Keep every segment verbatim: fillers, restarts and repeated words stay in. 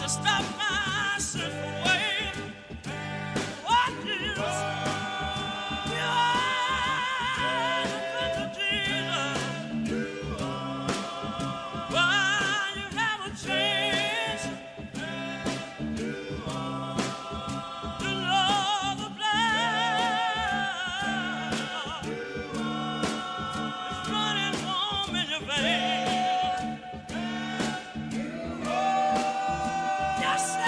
stop my sinful way. Oh, Jesus, you are the Prince of Jesus. Why you haven't changed to know the blood is running warm in your veins. Yes, sir.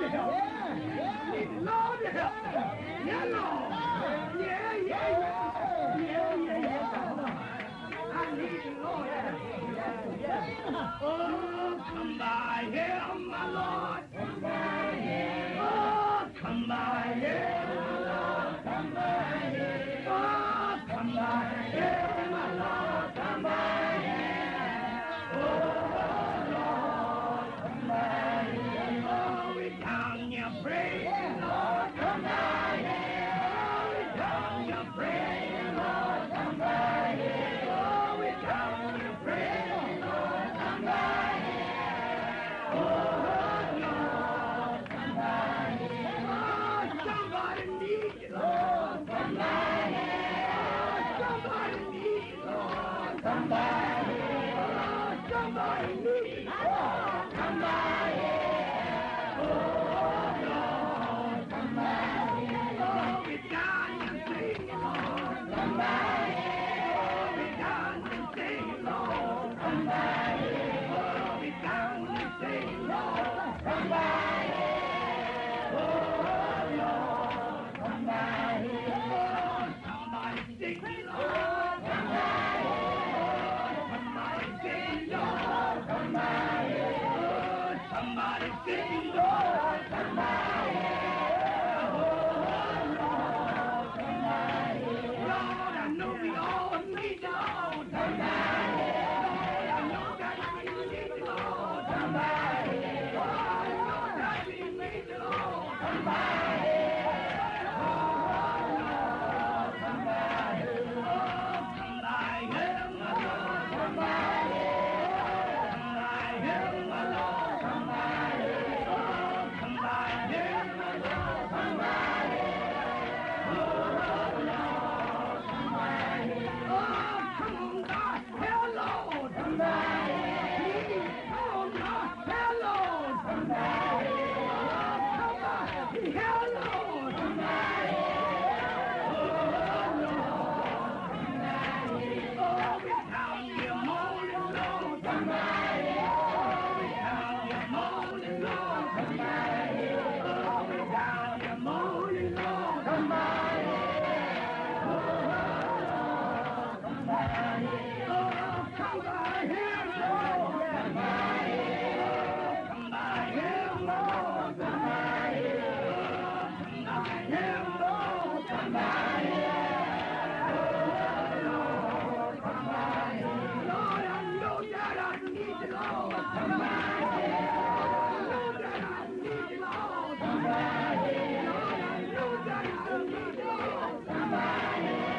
help. I need the Lord to help me. Yeah, Lord. Yeah, yeah, yeah. Yeah, yeah, yeah. I need the Lord to help me. Oh, come by here, my Lord. Come by here. Oh, come by here, my Lord. Come by here. Oh, come by here, my Lord. Come by here. Oh, Lord, come by here. Oh, we down your praise, Lord. Come by here. Oh, we down your praise, Lord. Come by here. Oh, we down your praise, Lord. Come by here. Oh, Lord, come by here. Oh, somebody needs you, Lord. Come by here. Oh, somebody needs you, Lord. Come by here. Oh, somebody needs you, Lord. Come by here. Oh, Lord, come by here. Oh, we down and sing, Lord. Come by here. Oh, we down and sing, Lord. Come by here. Oh, we down and sing, Lord. Come by here. Oh, Lord, come by here. Oh, somebody sing, Lord. Come by here. Oh, somebody sing, Lord. Come by here. Oh, somebody sing, Lord. Come by here. Oh, Lord, come by here. Lord, I know we all need you, Lord. Come by here. Lord, I know that we need you, Lord. Come by here. Lord, I know that we need you, Lord. Come by here. Oh, Lord, come by here. Oh, come by here, my Lord. Come by here. Come by here, my Lord. Come by here. Oh, come by here, my Lord. Come by here. Oh, Lord, come by here. Oh, come on, God. Hello, come by here. Please, come on, God. Hello, come by here. Oh, come by here. Hello, come by here. Oh, Lord, come by here. Oh, we down your morning, Lord. Come by here. Oh, we down your morning, Lord. Come by here. Oh, we down your morning, Lord. Come by here. Oh, Lord, come by here. Oh, come by here, Lord. Come by here. Oh, come by here, Lord. Come by here. Oh, come by here, Lord. Come by here. Oh, Lord, come by here. Lord, I know that I need you, Lord. Come by here. I know that I need you, Lord. Come by here. Lord, I know that I need you, Lord. Come by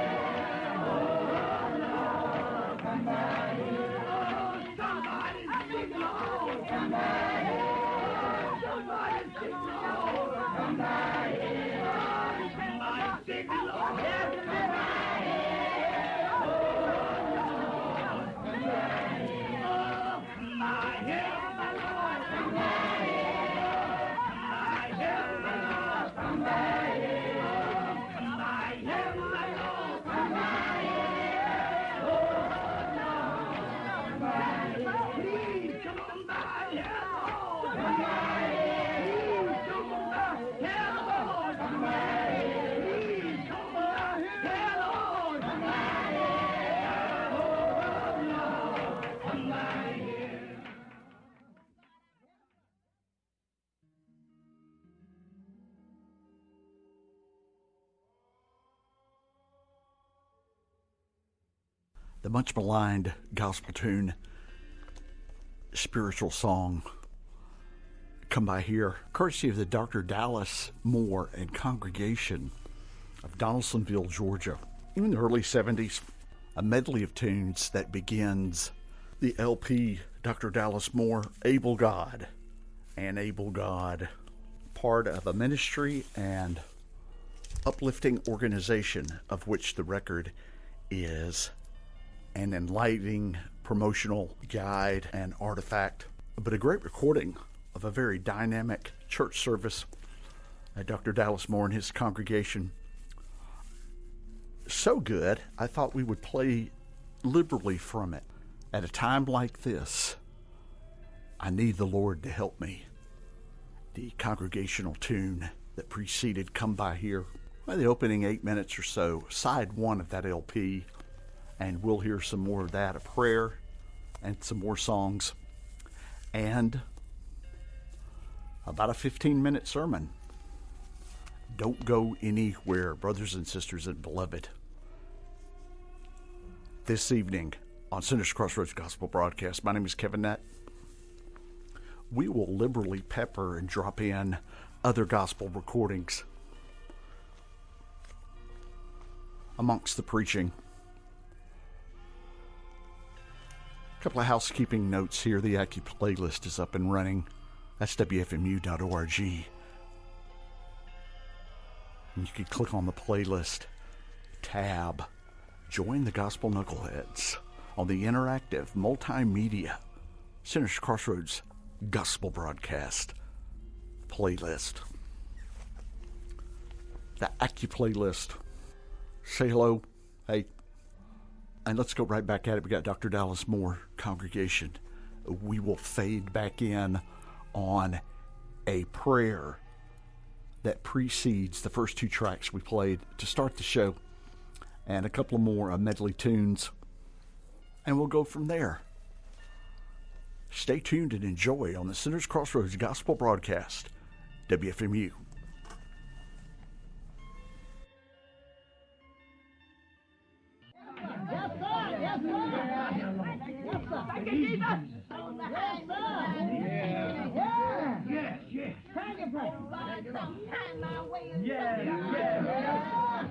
here. Oh, Lord, come by here. Oh, somebody sing, Lord. Come by here. Oh, somebody sing, Lord. Come by here. Oh, somebody sing, Lord. Yes, come by here. Oh, Lord, come by here. Oh, come by here, my Lord. Come by here. Come by here, my Lord. Come by here. Oh, come by here, my Lord. Come by here. Oh, Lord, come by here. Please come on by here, Lord. Come by here. Please come on by here, Lord. Come by here. Please come on by here, Lord. Come by here. Oh, Lord, come by here. The much maligned gospel tune, spiritual song, Come By Here, courtesy of the Doctor Dallas Moore and congregation of Donaldsonville, Georgia. In the early seventies, a medley of tunes that begins the L P Doctor Dallas Moore, Able God, and Able God, part of a ministry and uplifting organization of which the record is an enlightening promotional guide and artifact, but a great recording of a very dynamic church service at Doctor Dallas Moore and his congregation. So good, I thought we would play liberally from it. At a time like this, I need the Lord to help me. the congregational tune that preceded Come By Here. Well, the opening eight minutes or so, side one of that L P, and we'll hear some more of that, a prayer and some more songs, and about a fifteen minute sermon. Don't go anywhere, brothers and sisters and beloved. This evening on Sinners Crossroads Gospel Broadcast, my name is Kevin Nett. We will liberally pepper and drop in other gospel recordings amongst the preaching. A couple of housekeeping notes here. The Acu playlist is up and running. That's W F M U dot org. And you can click on the playlist tab. Join the Gospel Knuckleheads on the interactive multimedia Sinners Crossroads Gospel Broadcast playlist. The Acu playlist. Say hello. Hey. And let's go right back at it. We got Doctor Dallas Moore, Congregation. We will fade back in on a prayer that precedes the first two tracks we played to start the show, and a couple of more uh, medley tunes, and we'll go from there. Stay tuned and enjoy on the Sinners Crossroads Gospel Broadcast, W F M U. Yes, sir. Yes, sir. Yes, sir. Thank you, Jesus. Yes, sir. Yeah. Yes, yes. Thank you, brother. Yeah, yeah.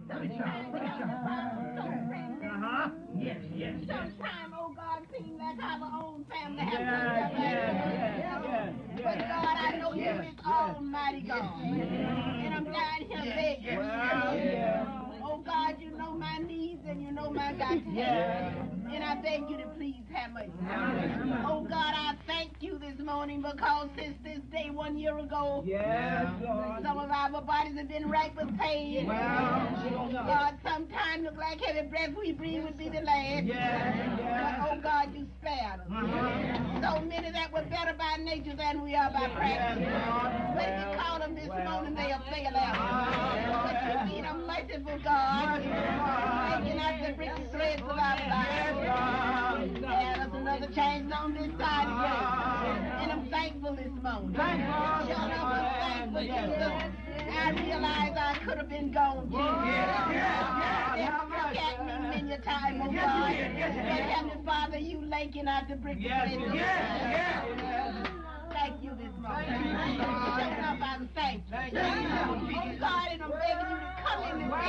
Uh-huh. Yes, yes. Sometimes, oh God, seems like our own family has Yeah, to yeah, yeah. But God, I know you is Almighty God. And I'm down here begging. Yeah. Oh God, you know my needs and you know my God. Yeah. And I beg you to please have mercy. Oh God, I thank you this morning because since this day one year ago, Yes, Lord. some of our bodies have been racked with pain. Well, God, sometimes look like every breath we breathe would be the last. Yeah, yeah. But oh God, you spared us. So many that were better by nature than we are by practice. But if you call them this morning, they'll fail out. But you be the merciful God, taking out the brick threads of our lives. And us another change on this side of grace. And I'm thankful this morning. Shut up, I'm thankful, Jesus. I realize I could have been gone, Jesus. Yeah, look at me many a time, oh God. But Heavenly Father, you laking out the brick threads. Thank you this morning. Shut up, I'm thankful. Oh God, and I'm begging you to come in and be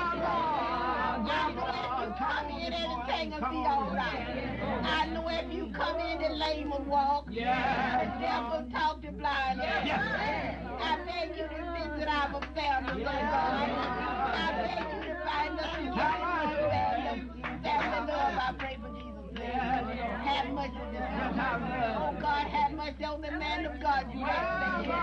I know if you come in, everything will be all right. I know if you come in, the lame will walk. The deaf will talk to blind. I beg you to visit our family, oh God. I beg you to find us in our family. Family love, I pray for Jesus. Have mercy this morning. Oh God, have mercy on the man of God you have saved.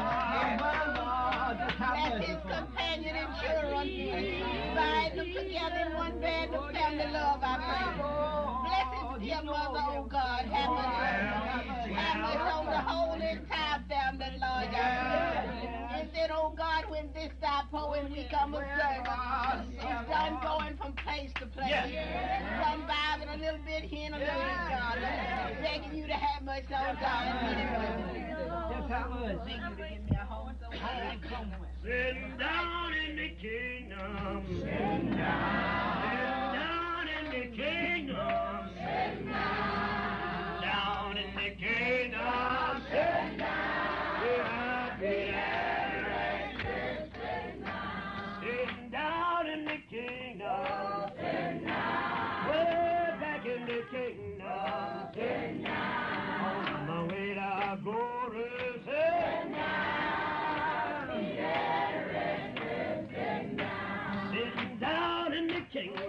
As his companion and children, bind them together in one band of family love, I pray. Bless his dear mother, oh God, have mercy. Have mercy on the whole entire family, Lord, I pray. And then, oh God, when this thy poem become a servant, it's done going from place to place. Done vibing a little bit here and a little bit, God. Begging you to have mercy on God. Just how much? Beg you to give me a home so I can come. Sitting down in the kingdom. Sitting down. Sitting down in the kingdom. Sitting down. Down in the kingdom. Sitting down. We're sitting down in the kingdom. Sitting down. Way back in the kingdom. Sitting down. On my way to glory. Sitting down. Sitting down in the kingdom.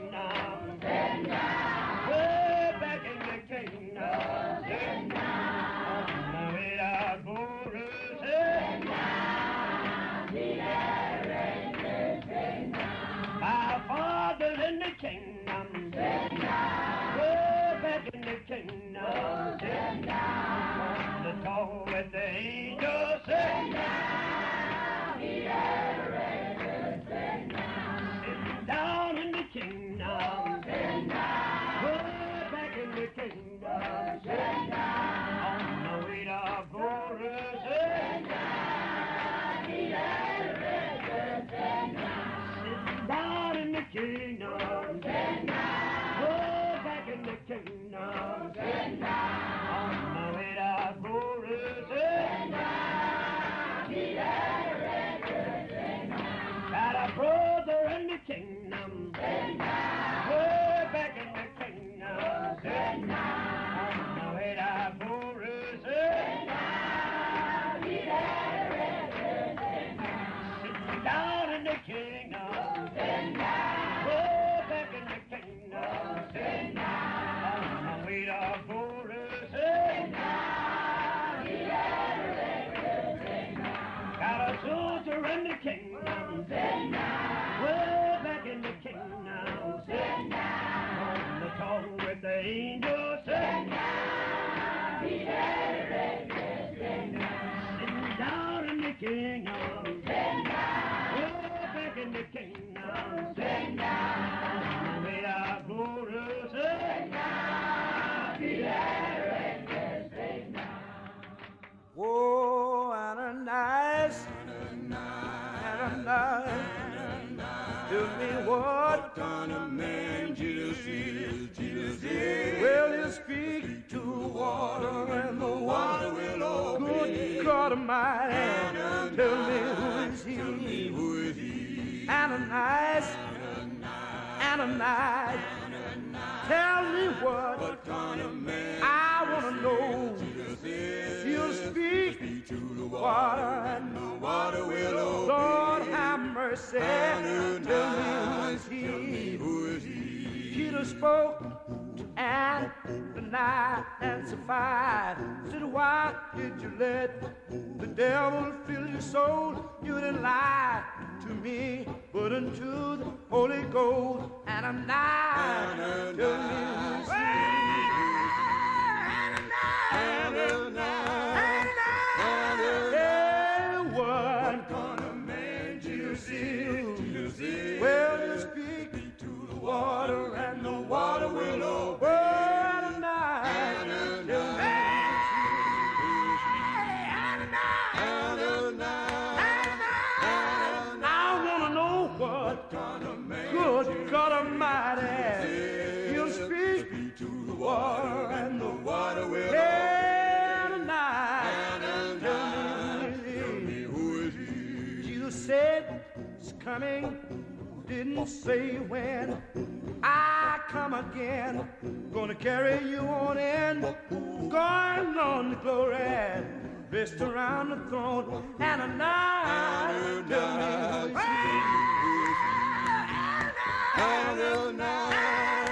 Down in the kingdom, go back in the kingdom, on my way to glory. Got a soldier in the kingdom, way back in the kingdom, on the throne with the angels, sitting down in the kingdom. In the kingdom, sing now, may our glory sing now, be there and sing now. Oh, Ananias, Ananias, tell me what kind of man Jesus is, Jesus is. Well, he'll speak to water and the water will obey. Good God Almighty, tell me who is he? Who is he? Ananias, Ananias, tell me what, what kind of man I want to know. He'll speak to the water and the water will obey. Lord have mercy, Ananias, tell me who is he? Peter spoke and denied and survived. Said, why did you let the devil fill your soul? You didn't lie to me, but unto the Holy Ghost. And I'm not. Tell me who's what kind of man Jesus is? Well, you speak to the water, and the water will obey. Good God Almighty, he'll speak to the water and the water will obey. Tell me who is he? Jesus said he's coming, didn't say when. I come again, gonna carry you on in, going on to glory, rest around the throne, and a night. Tell me who is he? Adonai,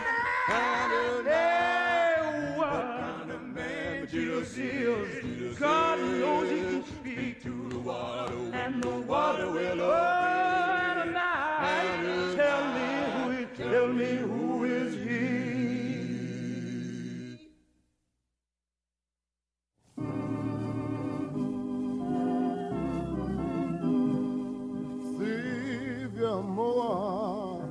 Adonai, what kind of man Jesus is? God knows he can speak to the water, and the water will obey. Adonai, tell me who is, tell me who is he? Savior more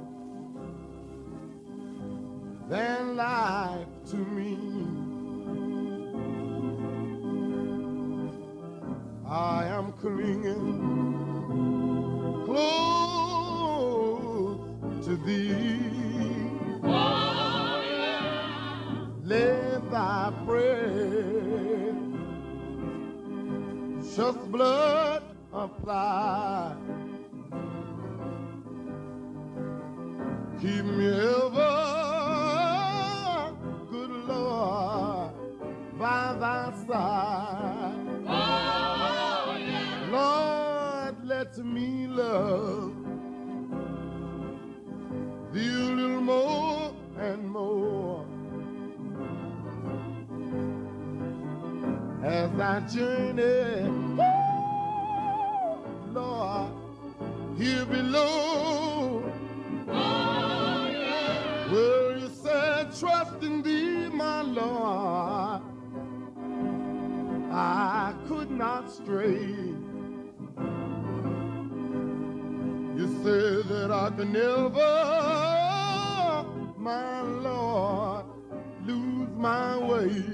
than life to me. I am clinging close to thee. Oh, yeah. Let thy prayer just blood apply. Keep me ever, good Lord, by thy side. Oh, yeah. Lord, let me love thee a little more and more as I journey, Lord, here below. Oh, yeah. Well, you said, trust in thee, my Lord. I could not stray. You said that I could never, my Lord, lose my way.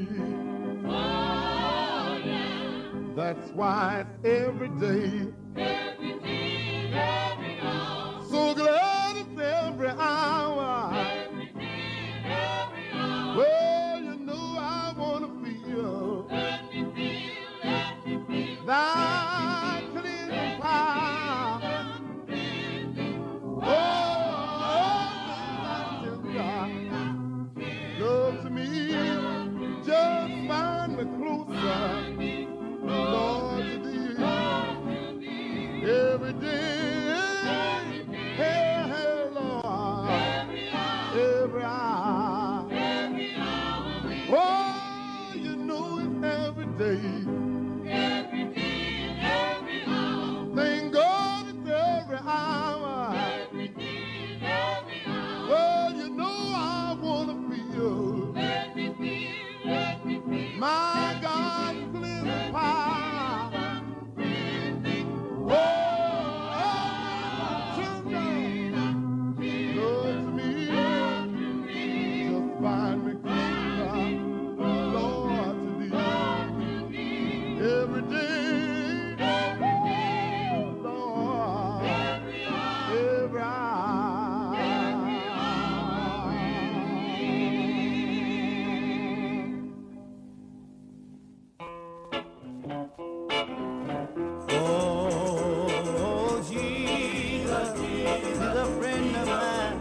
Oh, yeah. That's why it's every day. Every day, every hour. So glad it's every hour. Every day, every hour. Well, you know I want to feel. Let me feel, let me feel. Thy cleansing power. Oh, oh, oh, God loves me. day. Every day and every hour. Thank God it's every hour. Every day and every hour. Well, you know I wanna feel Let me feel, let me feel. my God's cleansing power. Oh, children, good to me. Just find me closer, Lord, to thee. Every day, Lord, every hour. Oh, Jesus is a friend of mine.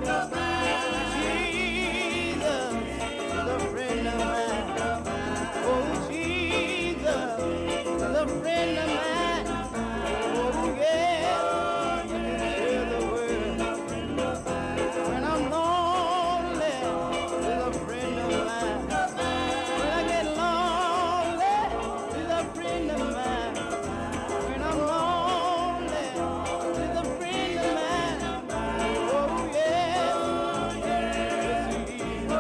Jesus is a friend of mine. Oh, Jesus is a friend of mine. Oh, yeah, you can share the world. When I'm lonely, he's a friend of mine. When I get lonely, he's a friend of mine. When I'm lonely, he's a friend of mine. Oh, yeah. Yes, he is. Oh,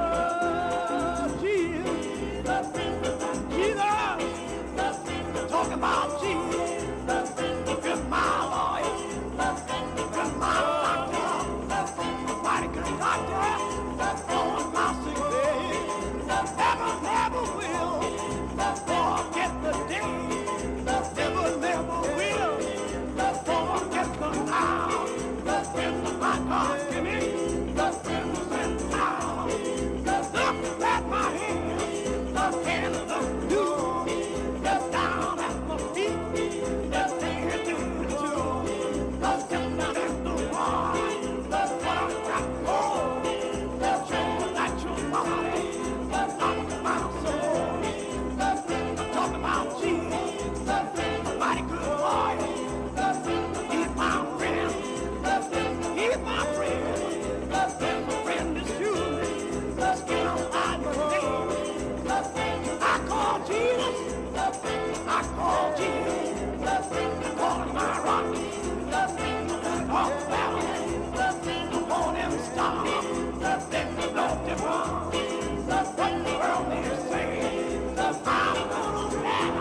Jesus. Jesus. Talk about Jesus. Good my Lord. Good my doctor. Mighty good doctor. On my sick bed. Never, never will forget the day. Never, never will forget the hour. When my God give me the friends and power. Look at my hands and look good. Get down at my feet. That thing I do too. Step down at the wall. What I got for. Show that your body. Not my soul. Talk about Jesus. Mighty good boy. He's my friend. He's my friend. And my friend is you. Skin on my name. I call Jesus. I call Jesus. I call him my rock. Walk valley. The morning star. Then the Lord divine. What the world may say. I'm gonna stand.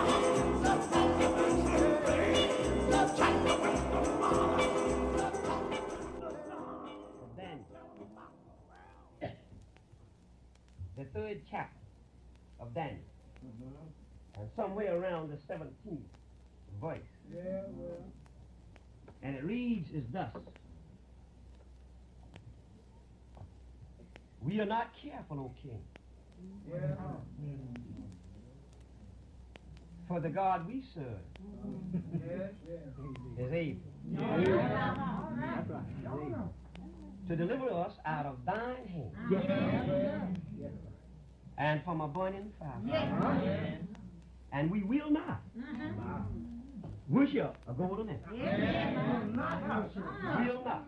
Then, the third chapter of Daniel, and somewhere around the seventeenth verse, and it reads as thus: We are not careful, O king, for the God we serve is able to deliver us out of thine hand and from a burning fire. And we will not worship a golden image. Will not.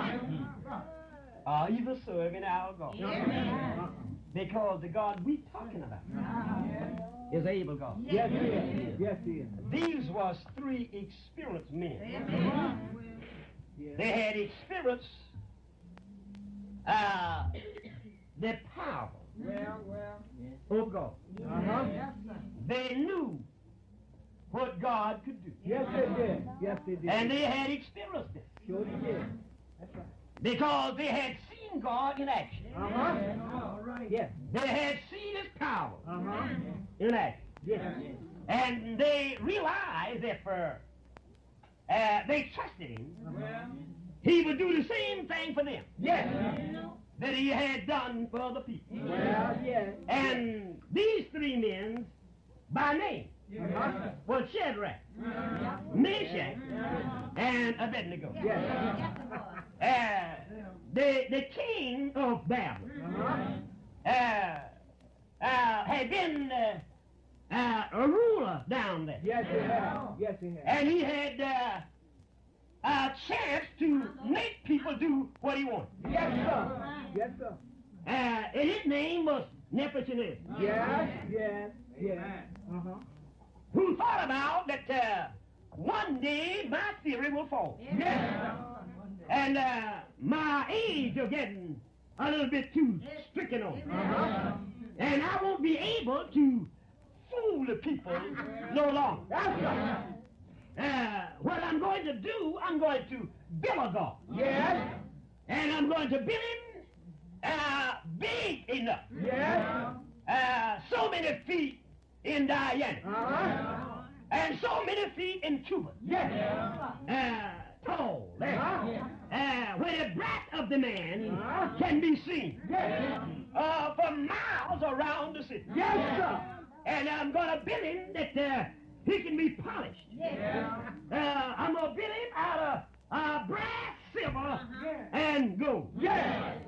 Or even serve in our God. Because the God we talking about is able God. Yes, he is. Yes, he is. These was three experienced men. They had experienced uh, the power Well, well. of God. Uh-huh. They knew what God could do. Yes, they did. Yes, they did. And they had experienced it. Sure they did. That's right. Because they had seen God in action. Uh-huh. All right. Yes. They had seen his power Uh-huh. in action. Yes. And they realized that for uh, they trusted him, he would do the same thing for them Yes. that he had done for other people. Well, yes. And these three men, by name, Uh-huh. were Shadrach, Meshach, and Abednego. Yes. Uh, the, the king of Babylon Uh-huh. uh, uh, had been uh, uh, a ruler down there. Yes, he has. Yes, he has. And he had uh, a chance to make people do what he wanted. Yes, sir. Yes, sir. Uh, and his name was Nebuchadnezzar. Yes, yes, yes. Uh-huh. who thought about that uh, one day my theory will fall. Yeah. And uh, my age is getting a little bit too stricken on me. Uh-huh. And I won't be able to fool the people no longer. That's right. Uh, what I'm going to do, I'm going to build a God. Yes. And I'm going to build him uh, big enough. Yes. Uh, so many feet in diameter. Uh-huh. And so many feet in cubic. Yes. Uh, tall. Uh-huh. Uh, where the breadth of the man Uh-huh. can be seen. Yes. Uh, for miles around the city. Yes, sir. And I'm going to build him that uh, he can be polished. Yes. Uh, I'm going to build him out of uh, brass, silver, and gold. Yes.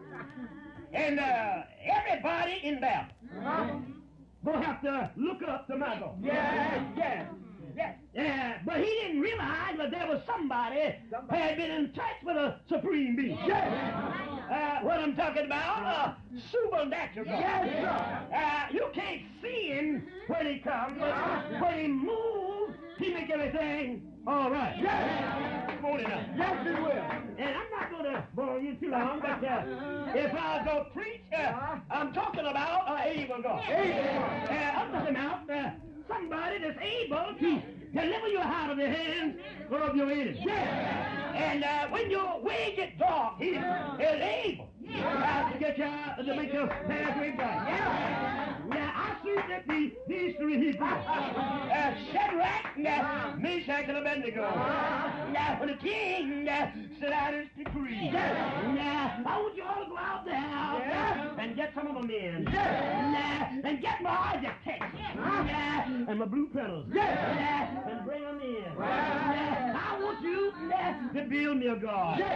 And uh, everybody in there Uh-huh. will have to look up to my God. Yes, yes, yes. Yeah, but he didn't realize that there was somebody who had been in touch with a supreme being. Yes. Uh, what I'm talking about, uh, supernatural God. Yes, sir. Uh, you can't see him when he comes, but when he moves, he make everything all right. Yes. Come on enough. Yes, it will. And I'm not going to bore you too long, but uh, if I go preach, uh, I'm talking about an able God. Amen. Uh, I'm talking about uh, somebody that's able to deliver you out of the hands of your enemies. Yes. And uh, when your way gets dark, he is able uh, to get you out, to make your path right. Yeah. Yeah, I see that the, these three Hebrews, uh, Shadrach, uh, Meshach, and Abednego, uh, when the king uh, set out his decree, uh, I want you all to go out there uh, and get some of them in, uh, and get my Isaac Texas, uh, and my blue petals, uh, and bring them in. Uh, I want you uh, to build me a God. Uh,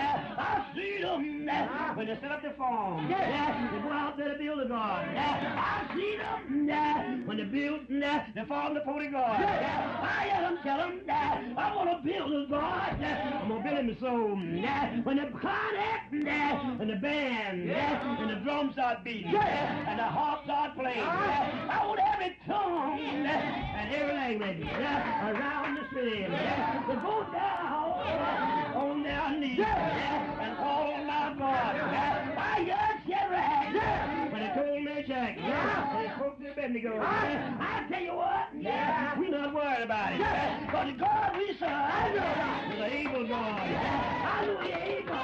I see them uh, when they set up their farm, uh, they go out there to build a God. Uh, I see them uh, when they build uh, they farm the forty God. Uh, I hear them tell them uh, I want to build a God. Uh, I'm going to build him a soul. Uh, when the cornet uh, and the band uh, and the drums start beating uh, and the harp start playing, uh, I want every tongue uh, and every language uh, around the city uh, to go down uh, on their knees uh, and call on my God. Uh, I hear Shadrach when he told Meshach uh, and he spoke to Abednego. Uh, I tell you what, uh, we're not worried about it. Uh, but the God we serve is an able God. I know he's able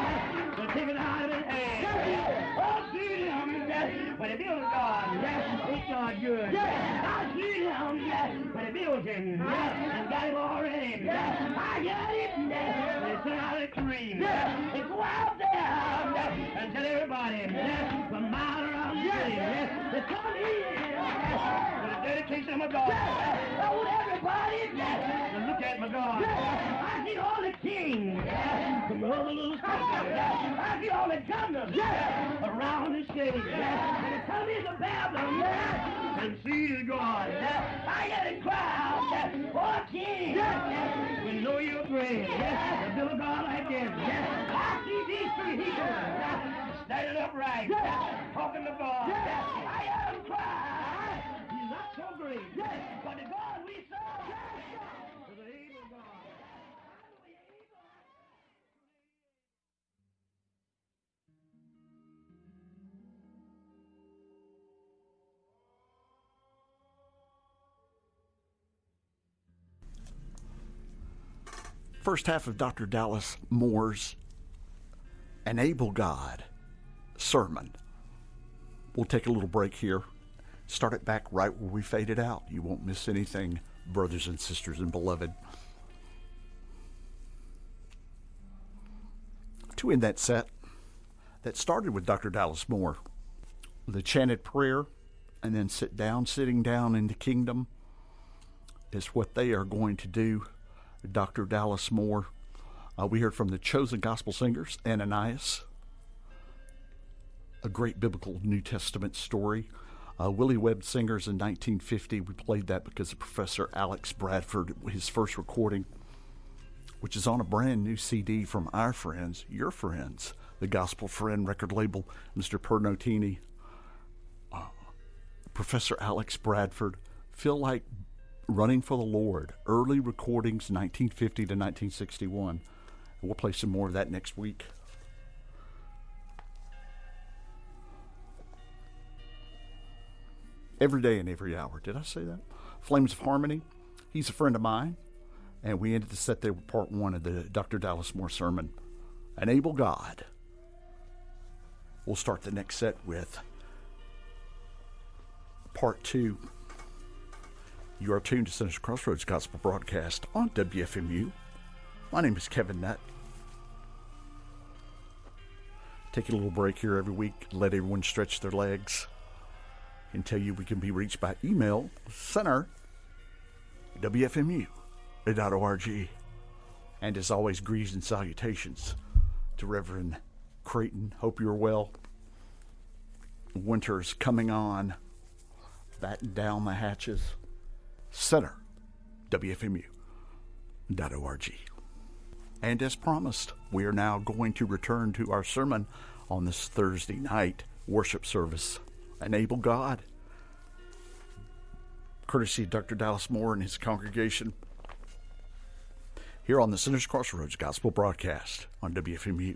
to take it out of his hand. Oh, see him uh, when he builds a God. Uh, ain't God good? I see him when he builds him uh, and got him already. Uh, I got him uh, when he set out a tree. Uh, and go out there uh, and tell everybody uh, from mile around the city uh, to come here uh, for the dedication of my God. Uh, I want everybody uh, to look at my God. Uh, I see all the kings uh, from all the little countries. Uh, I see all the governors uh, around the city. Uh, and they come into Babylon uh, and see the God. Uh, I get a crowd uh, for a king. Uh, we know you're great. Uh, to build a God like this. Uh, I see these three Hebrews uh, standing upright, uh, talking to God. Uh, I hear them cry. He's not so great. But the God we serve is an able God. First half of Doctor Dallas Moore's An Able God sermon. We'll take a little break here. Start it back right where we faded out. You won't miss anything, brothers and sisters and beloved. To end that set, that started with Doctor Dallas Moore, the chanted prayer, and then sit down, sitting down in the kingdom is what they are going to do. Doctor Dallas Moore. Uh, we heard from the Chosen Gospel Singers, Ananias, a great biblical New Testament story. Uh, Willie Webb Singers in nineteen fifty. We played that because of Professor Alex Bradford, his first recording, which is on a brand new C D from our friends, your friends, the Gospel Friend record label, Mister Pernotini. Uh, Professor Alex Bradford. Feel like Running for the Lord, early recordings nineteen fifty to nineteen sixty-one. And we'll play some more of that next week. Every day and every hour. Did I say that? Flames of Harmony. He's a friend of mine. And we ended the set there with part one of the Doctor Dallas Moore sermon, An Able God. We'll start the next set with part two. You are tuned to Sinners Crossroads Gospel Broadcast on W F M U. My name is Kevin Nutt. Take a little break here every week. Let everyone stretch their legs. And tell you we can be reached by email, center, W F M U dot org. And as always, greetings and salutations to Reverend Creighton. Hope you're well. Winter's coming on. Batten down the hatches. Center, W F M U dot org. And as promised, we are now going to return to our sermon on this Thursday night worship service, An Able God, courtesy of Doctor Dallas Moore and his congregation, here on the Sinners Crossroads Gospel Broadcast on W F M U.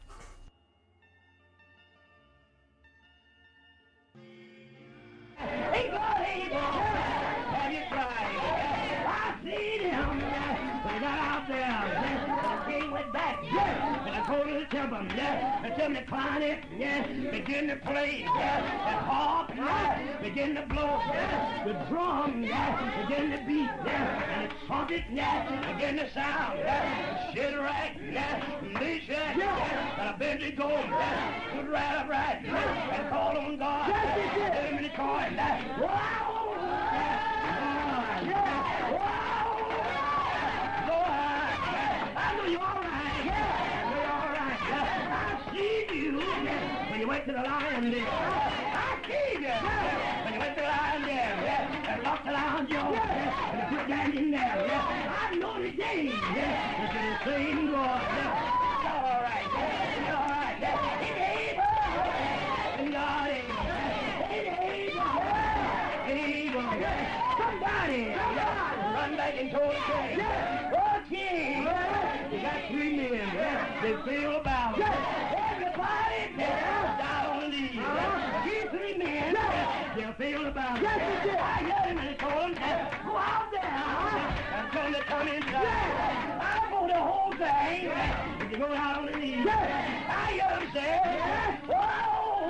Hey, God, hey, God. Have you tried? I seen him. When he got out there, the king went back. And I told him to tell him, yeah. I told him to climb it, yeah. Begin to play, yeah. The harp, yeah. Begin to blow, yeah. The drum, yeah. Begin to beat, yeah. And the trumpet, yeah. Begin to sound, yeah. Shadrach, yeah. Meshach, yeah. And I bend to go, yeah. Stood right upright, yeah. And called on God. Let him in the coin, yeah. Wow! I know you're all right. You're all right. I see you when you went to the lion den. I see you when you went to the lion den and locked the lion jaw and you put that in there. I know the day that you're the same God. You're all right. You're all right. It's able. God is able. Somebody run back and told the king, oh king, you got three men, they feel about it. Everybody down on the knees. These three men, they'll feel about it. I heard him and he told him, go out there and tell them to come inside. I for the whole thing, if you go out on the knees. I heard him say, whoa,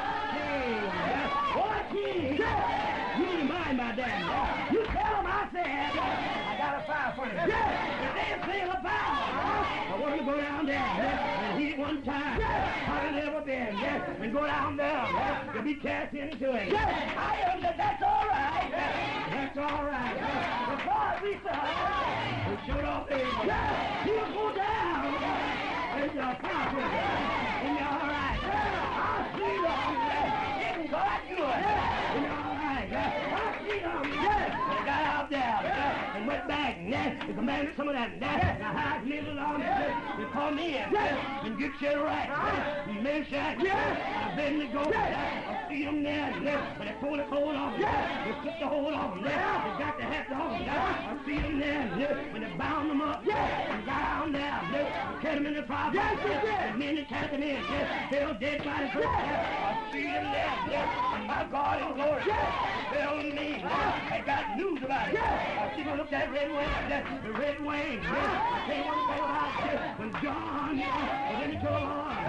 king, oh king. You didn't mind my dad. You tell him I said, I got a fire for you. If they feel a fire, I want to go down there and heat one time. I've never been. And go down there. You'll be cast into it. I am that that's all right. That's all right. The God we serve, we showed off there. He'll go down. And you're fire for you. And you're all right. I'll see you. Didn't God do it? And you're all right. I see them. They got out there and went back. They commanded some of that. Now, high little army. They called me in and get you right. Meshach. I've been to go. I see them there. But they pulled the hold off. They took the hold off. They got the hat off. I see them there. When they bound them up and got down there. They kept them in the fire. And then they cast them in. Still dead by the I see them there. And my God in glory. Fell on me. I got news about it. I see them look at Red Wayne. The Red Wayne. I tell you one thing about it. When John was in the door,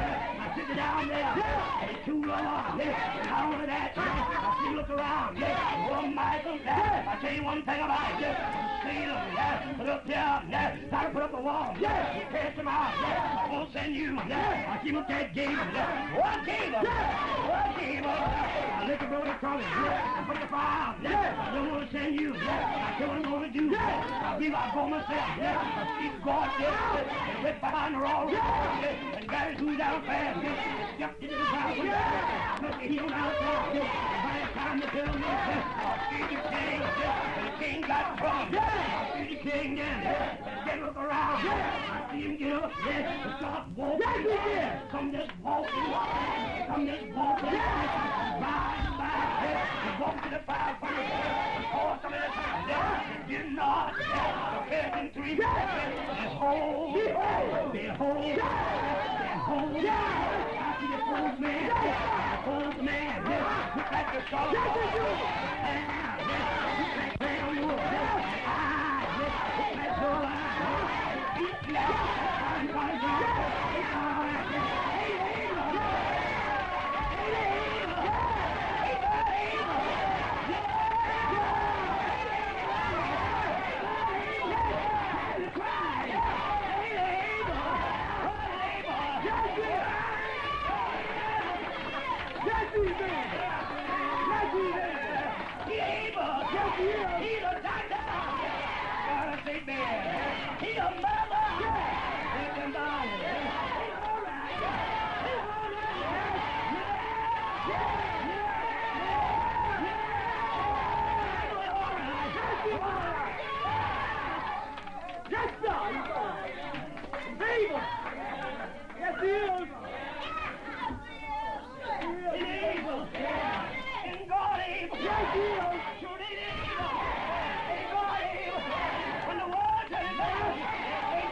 I sit down there. And it's too long. And all of that. I see him look around. One Michael. I tell you one thing about it. See them. Look down. Try to put up a wall. You cast them out. I won't send you. I see him look at Gabriel. What Gabriel? What Gabriel? I let the brother call it. I put the fire out. I don't want to send you. I tell what I'm going to do. I'll be like for myself. I see God there. And went behind the wall. And guys who's out fast. Stepped into the crowd. Look at him out there. By the time they tell me, I see the king. And the king got drunk. I see the king then. Get look around. I see him get up. And start walking. Come just walking. Come just walking. By, by. And walk to the fire. And pour some of the time. one, three. Behold, behold, behold, behold. I see the old man, the old man, look like the salt. When the water is out,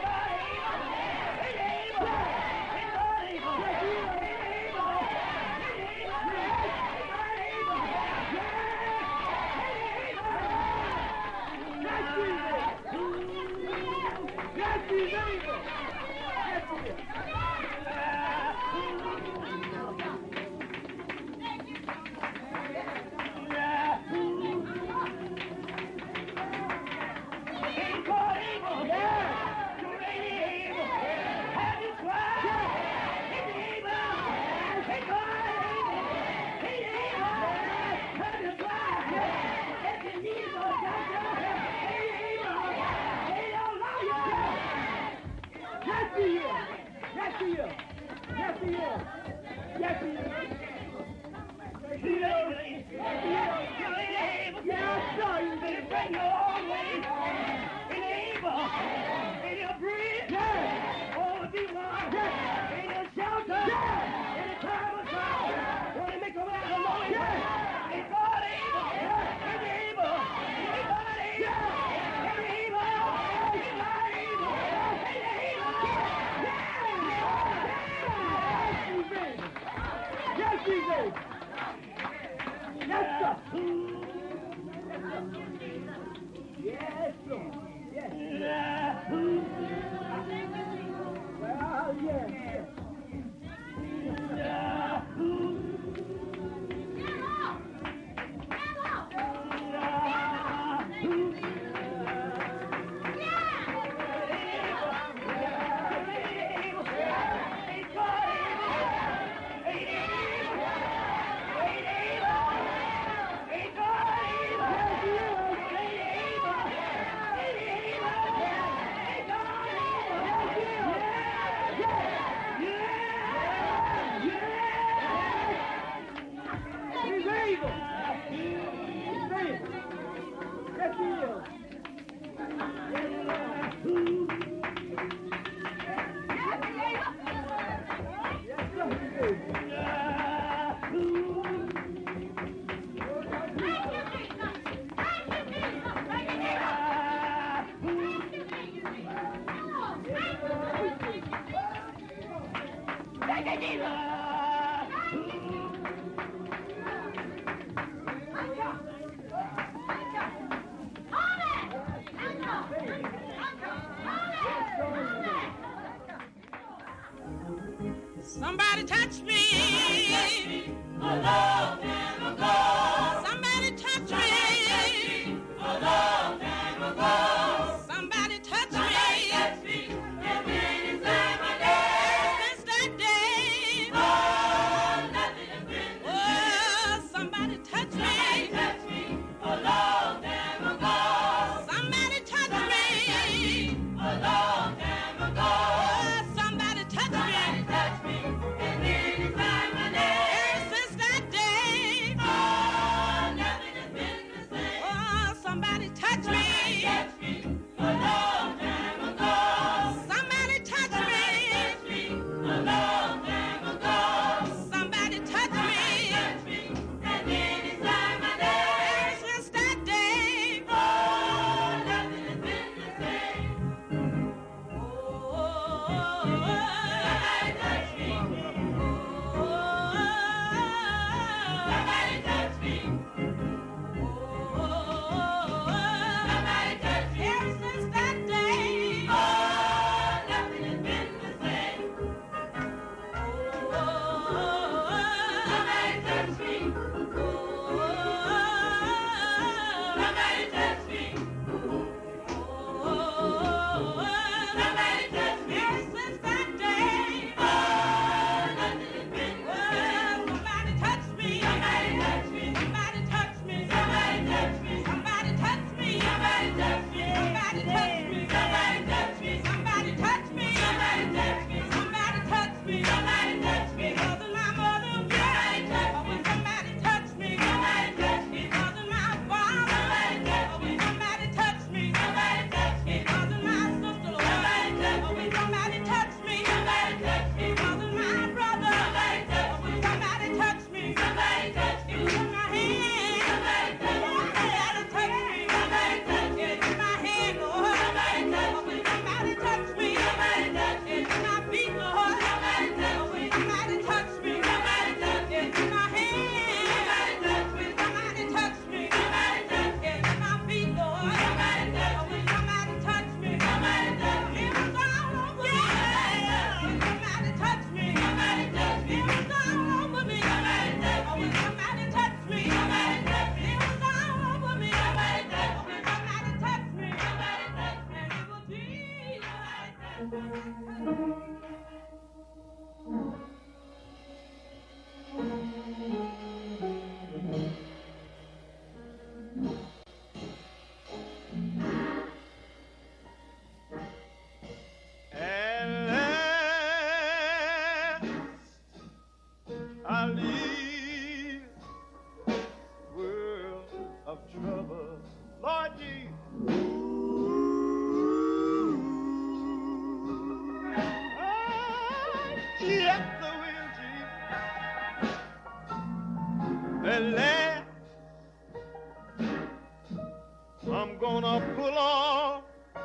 I'm gonna pull off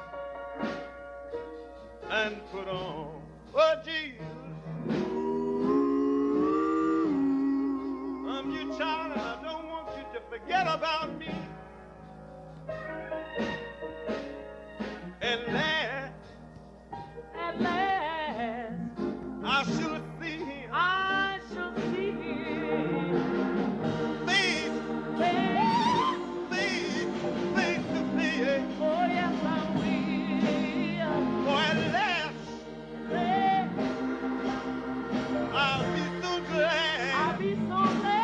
and put on. Oh, Jesus. I'm your child and I don't want you to forget about me. At last, At last, I shall see him. I shall see him Face, face, face, face to face. oh yes I will. For at last, Say, I'll be so glad I'll be so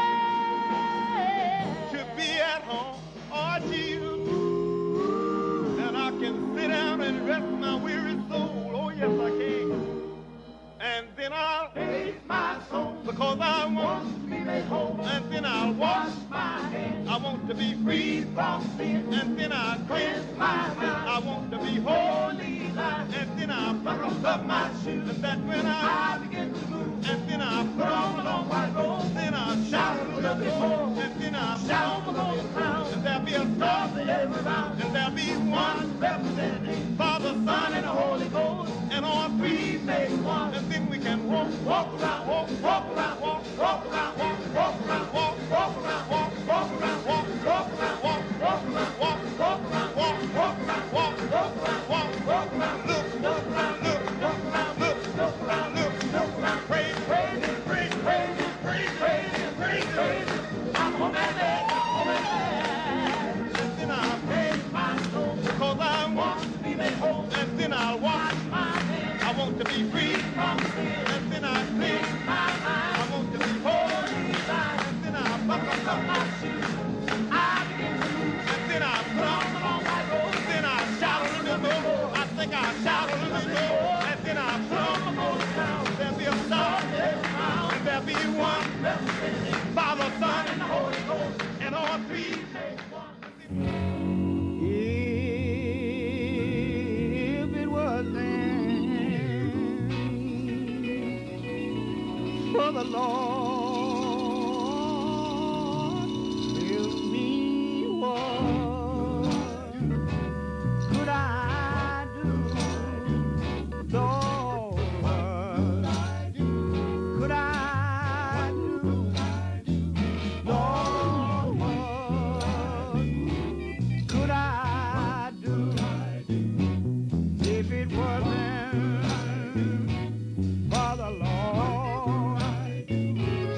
glad to be at home. Oh, Jesus. And I can sit down and rest my weary soul. Oh, yes, I can. And then I'll Praise my soul, because I want, to be made whole. and then I'll wash. Wash my hands, I want to be free, from sin, and then I'll cleanse. cleanse my mind. I want to be whole, Holy life, and then I'll buckle up my shoes. And that when I I, begin to move. and then I'll Put on a long white robe, then I'll shout a little bit more. and then I'll Shout a little crown, and there'll be a love star, the every round. and there'll be one Representing Father, Son, and and the a Holy Ghost. and all three, Make one. and then we can walk, Walk around, walk, walk around, walk, walk around, walk, walk around, walk, walk around, walk, walk around, walk, walk around, walk, walk around, walk, walk around, walk, walk around, walk, walk around, walk, walk around, look, look around, look, look around, look, look around, look, look around, praise, praise, praise, praise, praise, praise, praise, praise. I'm on that bed, on that bed. And then I'll Praise my soul, because I want, to be made whole. and then I'll wash. My hands I want to be free, from sin, and then I clean. my mind, I want to be whole, holy life. and then I'll buckle up my shoes, I begin to move. and then I'll put On on, the long white robe, and then I'll shout a little more. I think I'll shout a little more, and then I'll put on. There'll be a star, and there'll be one Father, Son, and the Holy Ghost, and all three. If it was then for the Lord give me what could I do? Lord, could I do? Lord, what could I do if it wasn't for the Lord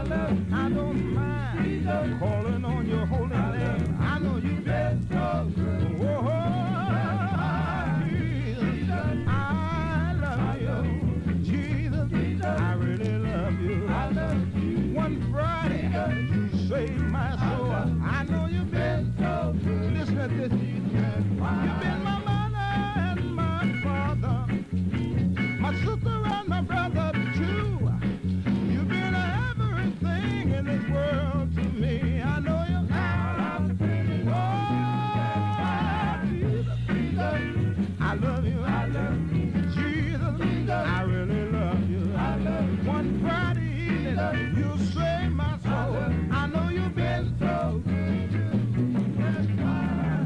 I don't mind calling on your holy name. I know you've been so good. Oh, Jesus, I love you. Jesus, I really love you. I love you. One Friday, you saved my soul. I know you've been so good. Listen to this, Jesus. You've been my mother and my father, my sister and my brother too. You've been everything in this world to me. I know you. Oh, Jesus, Jesus, I love you. I love you. Jesus, I really love you. I love you. One Friday evening, you saved my soul. I know you've been so good. That's why.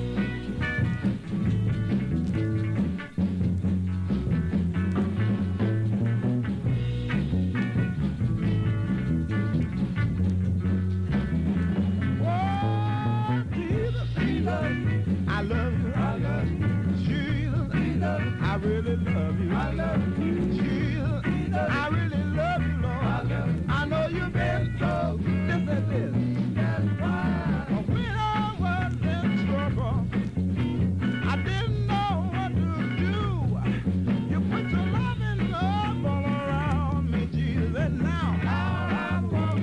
Oh, Jesus, Jesus, I love you. I love you. Jesus, Jesus, I really love you. I love you. Jesus, Jesus, I really love you, Lord. I love you. I know you've been so good. Listen to this. That's why. When I was in trouble, I didn't know what to do. You put your love and love all around me, Jesus, and now, now I want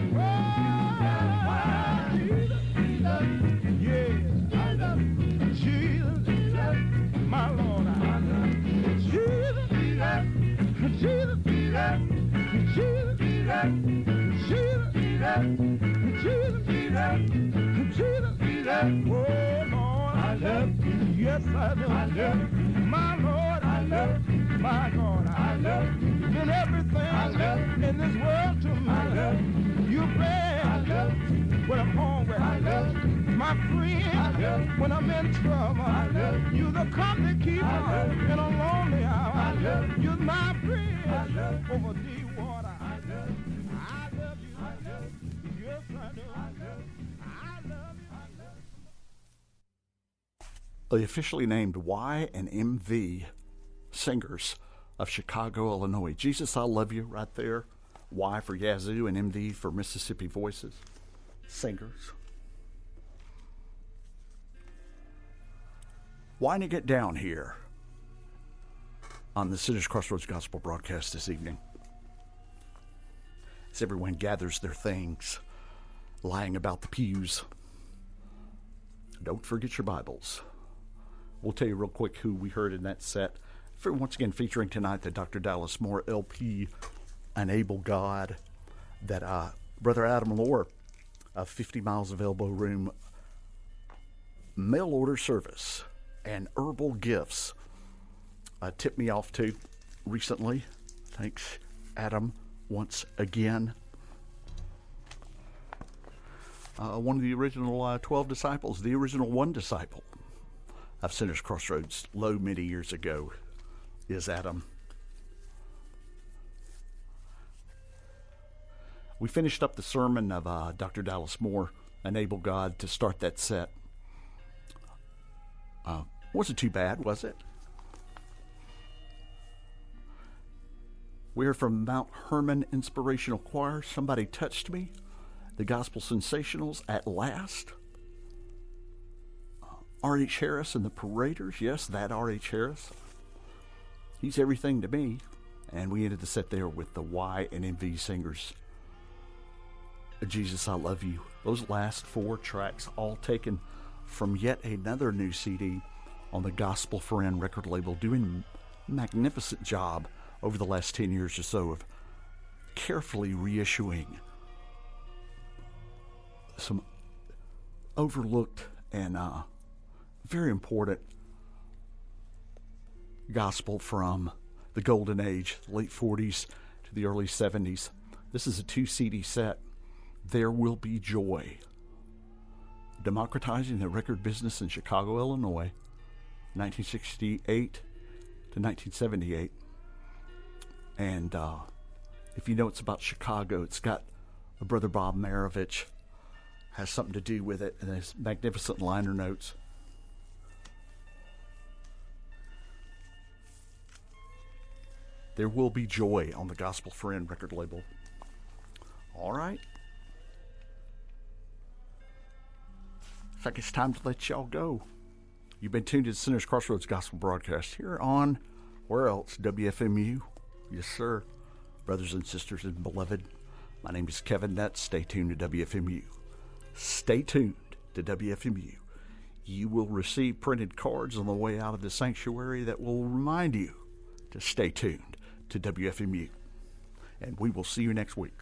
oh, Jesus, Jesus, yeah, I love you. Jesus, Jesus, my Lord, I love you. Jesus, Jesus, Jesus, Jesus, Jesus, Jesus, Jesus, Jesus, Jesus, Jesus, Jesus, Jesus, oh Lord, I love you. Yes, I do. I love you. My Lord, I love you. My God, I love you. You've been everything I love in this world to me. I love you. You pray. I love you. When I'm hungry, I love you. My friend, I love you. When I'm in trouble, I love you. You're the company keeper in a lonely hour. I love you. You're my friend. I love you. Over deep water. I love you. I love you. I love you. Yes, I do. I love you. I love you. I love you. The officially named Y and M V singers of Chicago, Illinois. Jesus, I Love You right there. Y for Yazoo and M V for Mississippi Voices. Singers. Why not get down here on the Sinners Crossroads Gospel broadcast this evening? As everyone gathers their things, lying about the pews. Don't forget your Bibles. We'll tell you real quick who we heard in that set. For, once again, featuring tonight the Doctor Dallas Moore L P, Enable God, that uh, Brother Adam Lohr of fifty Miles of Elbow Room mail order service and herbal gifts uh, tipped me off to recently. Thanks, Adam, once again. Uh, one of the original uh, twelve disciples, the original one disciple of Sinners Crossroads, low many years ago, is Adam. We finished up the sermon of uh, Doctor Dallas Moore, Enable God, to start that set. Uh, wasn't too bad, was it? We're from Mount Hermon Inspirational Choir. Somebody Touched Me. The Gospel Sensationals, At Last. R H Harris and the Paraders. Yes, that R H Harris. He's everything to me. And we ended the set there with the Y and M V singers. Jesus, I Love You. Those last four tracks all taken from yet another new C D on the Gospel Friend record label, doing a magnificent job over the last ten years or so of carefully reissuing some overlooked and uh, very important gospel from the golden age, late forties to the early seventies. This is a two C D set. There Will Be Joy. Democratizing the record business in Chicago, Illinois, nineteen sixty-eight to nineteen seventy-eight. And uh, if you know it's about Chicago, it's got a Brother Bob Maravich has something to do with it, and his magnificent liner notes. There Will Be Joy on the Gospel Friend record label. All right. Looks like it's time to let y'all go. You've been tuned to the Sinners Crossroads Gospel Broadcast here on, where else? W F M U. Yes, sir. Brothers and sisters and beloved, my name is Kevin Nutt. Stay tuned to W F M U. Stay tuned to W F M U. You will receive printed cards on the way out of the sanctuary that will remind you to stay tuned to W F M U. And we will see you next week.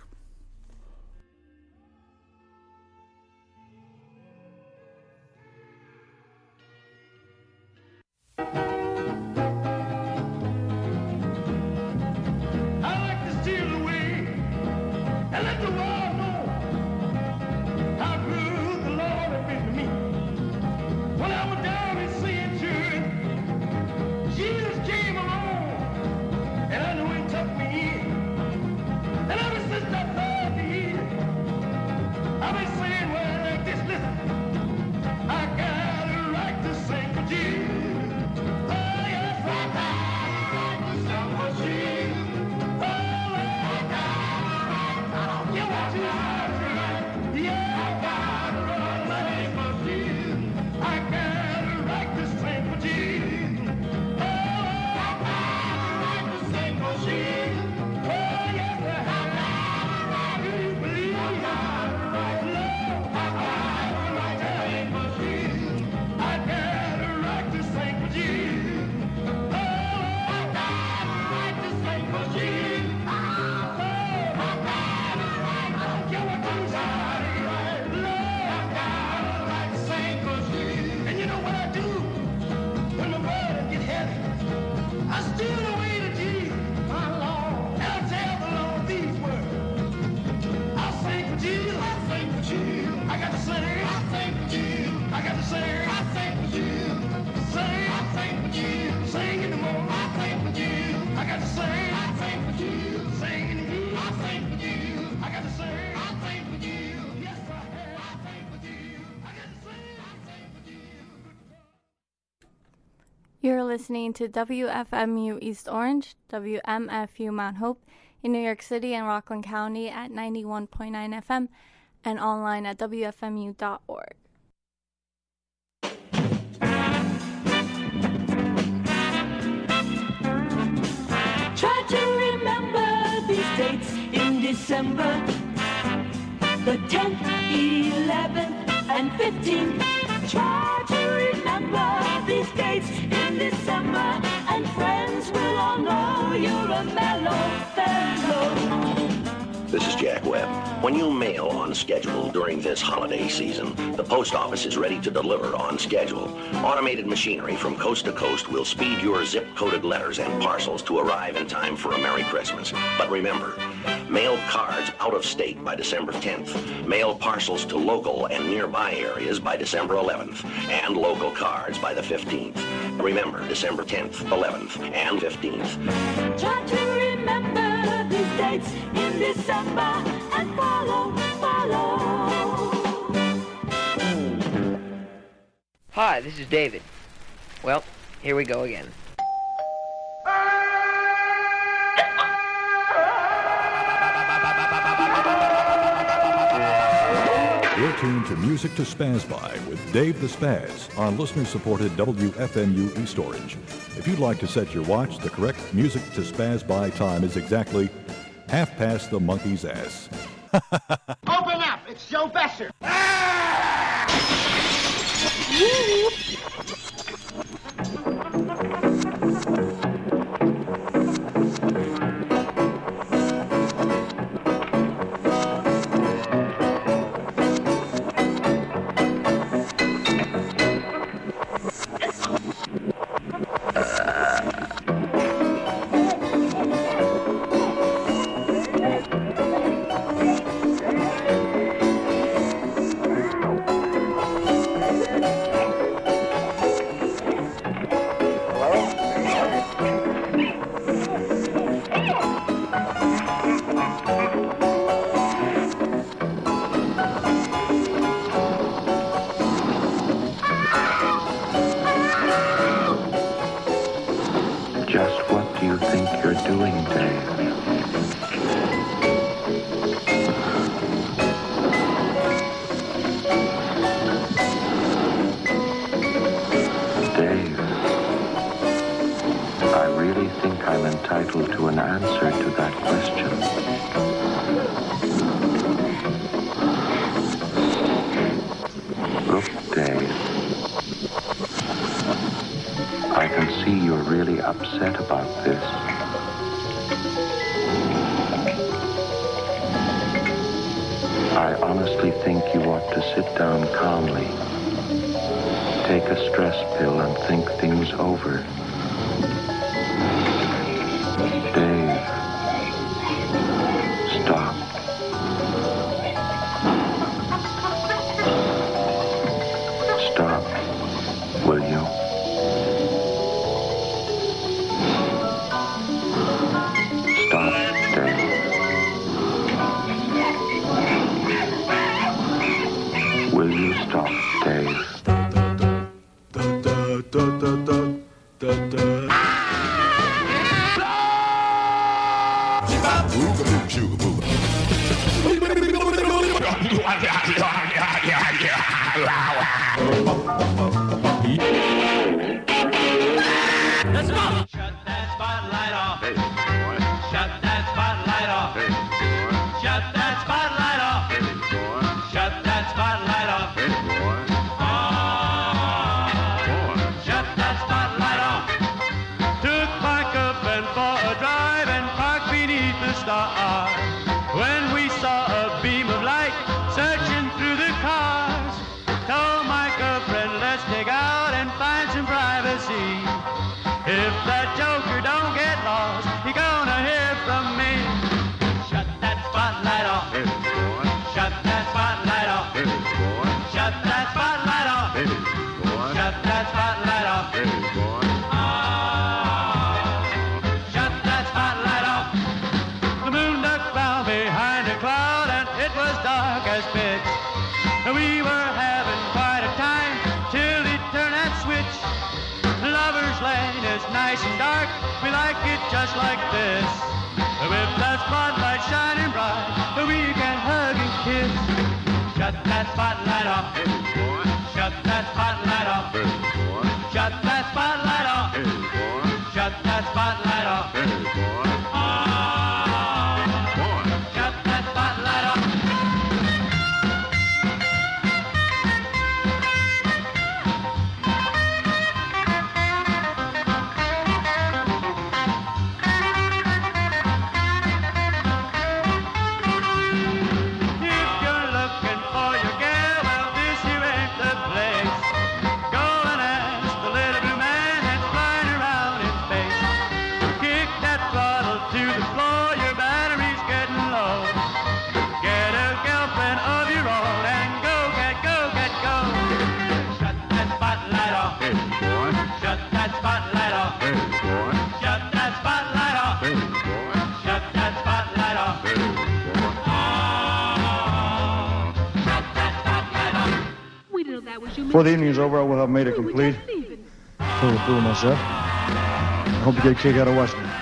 You're listening to W F M U East Orange, W M F U Mount Hope in New York City and Rockland County at ninety-one point nine F M and online at W F M U dot org. Try to remember these dates in December, the tenth, eleventh, and fifteenth. Try to remember these dates in December, and friends will all know you're a mellow fellow. This is Jack Webb. When you mail on schedule during this holiday season, the post office is ready to deliver on schedule. Automated machinery from coast to coast will speed your zip-coded letters and parcels to arrive in time for a Merry Christmas. But remember, mail cards out of state by December tenth. Mail parcels to local and nearby areas by December eleventh. And local cards by the fifteenth. Remember, December tenth, eleventh, and fifteenth. Try to remember these dates in December and follow, follow. Hi, this is David. Well, here we go again. You're tuned to Music to Spaz By with Dave the Spaz on listener-supported W F M U East Orange. If you'd like to set your watch, the correct Music to Spaz By time is exactly half past the monkey's ass. Open up! It's Joe Besser. entitled to an answer to that question. Look, Dave. I can see you're really upset about this. I honestly think you ought to sit down calmly, take a stress pill, and think things over. Dave, stop. Stop, will you? Stop, Dave. Will you stop, Dave? Let's go! Shut that spotlight off. Hey, boy. Shut that spotlight off. Hey, boy. Shut that spotlight off. Hey, boy. Shut that spotlight off. Hey, boy. Oh, boy. Shut that spotlight off. Took my cup and for a drive and parked beneath the stars. When we saw a beam of light searching through the cars, told my girlfriend, let's dig out and find some privacy. If that joker don't get lost, he gonna hear from me. Shut that spotlight off. Hey, boy. Shut that spotlight off. Hey, boy. Shut that spotlight off. Hey, boy. Shut that spotlight off. Hey, boy. Oh, shut that spotlight off. The moon ducked round behind a cloud and it was dark as pitch. We were having quite a time till he turned that switch. Lover's Lane is nice and dark, we like it just like this. With that spotlight shining bright, we can hug and kiss. Shut that spotlight off. Hey, boy. Shut that spotlight off. Hey, boy. Shut that spotlight off. Hey, boy. Shut that spotlight off. Hey, boy. Oh, boy. Shut that spotlight off. Before the evening's over, I will have made it complete. Full of fool myself. I hope you get a kick out of watching me.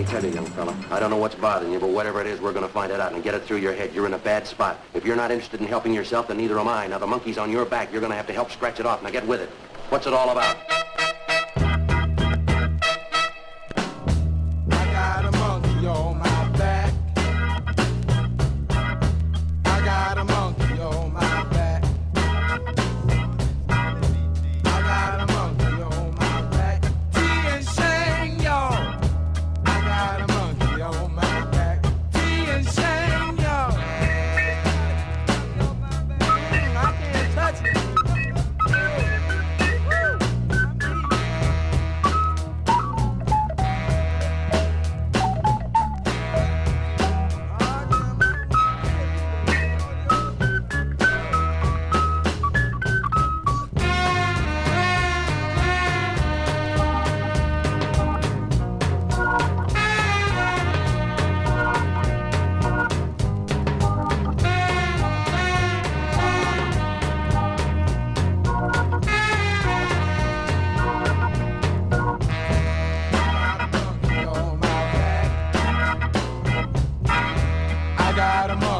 tell you, young fella. I don't know what's bothering you, but whatever it is, we're going to find it out and get it through your head. You're in a bad spot. If you're not interested in helping yourself, then neither am I. Now, the monkey's on your back. You're going to have to help scratch it off. Now, get with it. What's it all about? I got a monkey on my back. I got a monkey on my back. I got a monkey on my back. Tea and Shang, y'all. I got a monkey on my back. Tea and Shang, y'all. Mm, I can't touch it. I got a monkey.